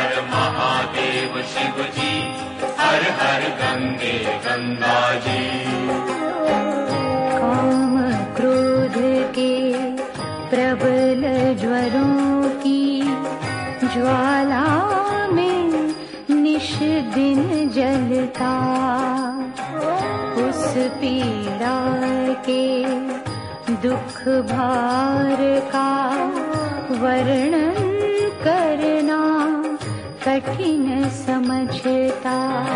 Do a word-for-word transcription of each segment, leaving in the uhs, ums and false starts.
हर महादेव शिव जी, हर हर गंगे गंगा जी। काम क्रोध के प्रबल ज्वरों की ज्वाला में निश दिन जलता, उस पीड़ा के दुख भार का वर्णन करना कठिन समझता।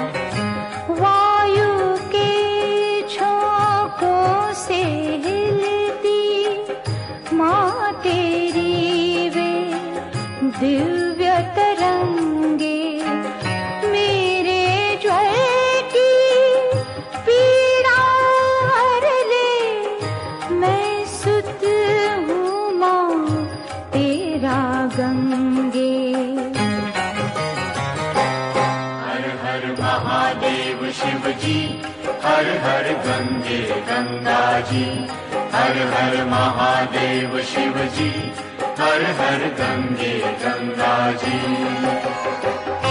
वायु के झोंकों से हिलती माँ तेरी वे दिव्य तरंगे, मेरे ज्वर की पीड़ा हर ले, मैं सुत हूँ माँ तेरा गंगे। हर हर महादेव शिव जी, हर हर गंगे गंगा जी। हर हर महादेव शिव जी, हर हर गंगे गंगा जी।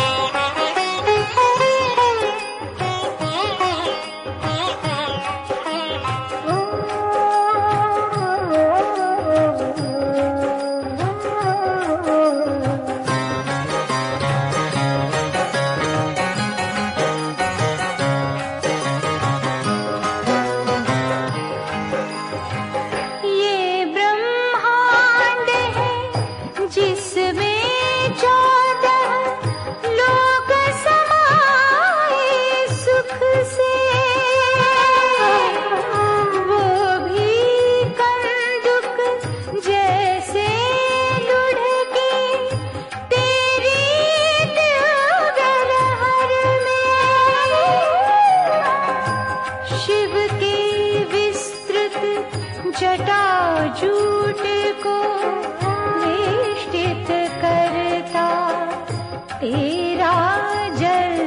जटाजूट को वेष्टित करता, तेरा जल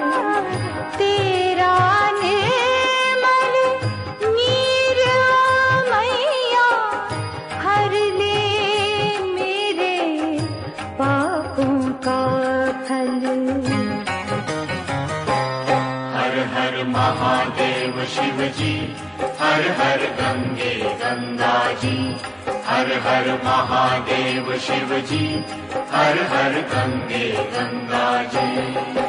तेरा निर्मल नीर मैया, हर ले मेरे पापों का फल। हर हर महादेव शिव जी, हर हर गंगे गंगा जी। हर हर महादेव शिव जी, हर हर गंगे गंगा जी।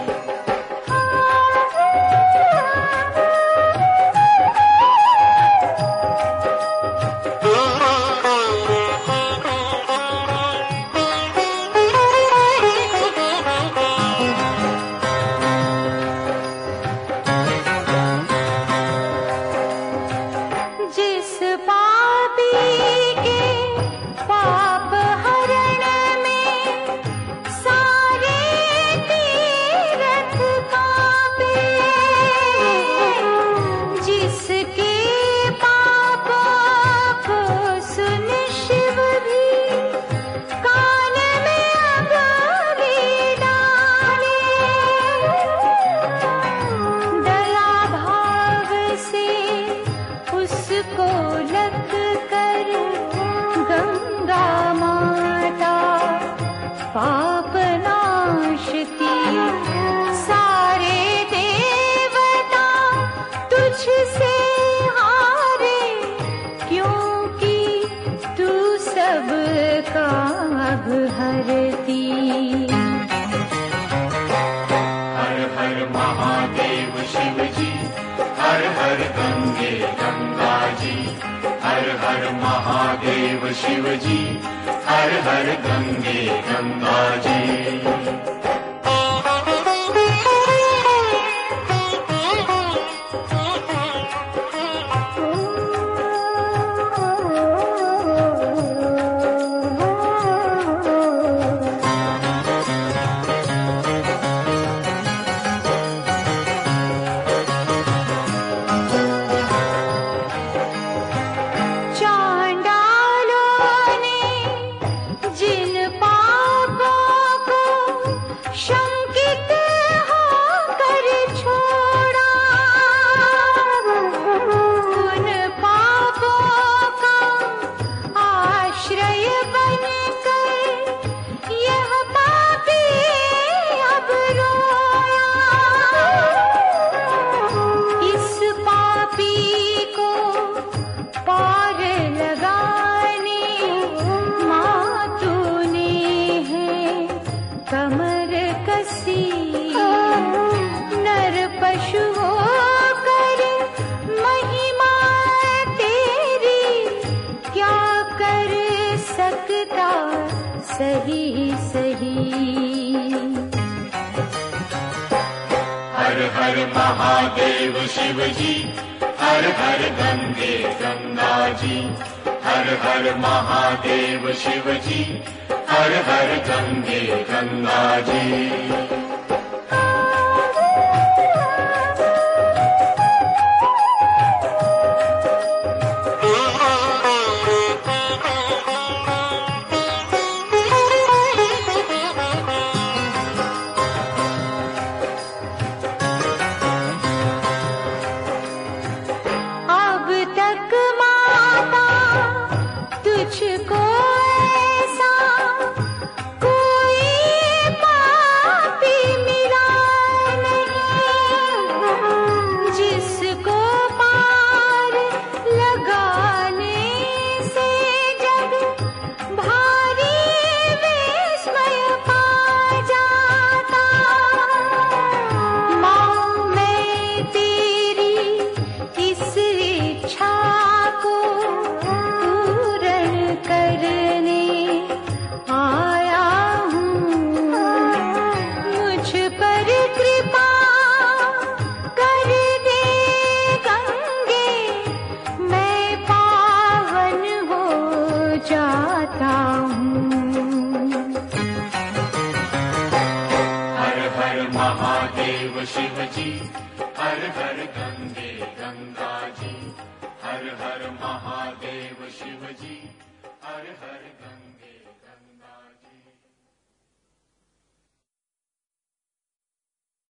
हर हर महादेव शिव जी, हर हर गंगे गंगा जी। हर हर महादेव शिव जी, हर हर गंगे गंगा जी। जिन पापों को हर महादेव शिव जी, हर हर गंगे गंगा जी। हर हर महादेव शिव जी, हर हर गंगे गंगा जी। तुझको ऐसा कोई पापी मिला नहीं, जिसको पार लगाने से जग भारी विस्मय पा जाता। माँ मैं तेरी इस इच्छा को करने आया हूँ, मुझ पर कृपा कर दे गंगे, मैं पावन हो जाता हूँ। हर हर महादेव शिव जी, हर हर गंगे गंगा जी। हर हर महादेव शिव जी, हर हर गंगे।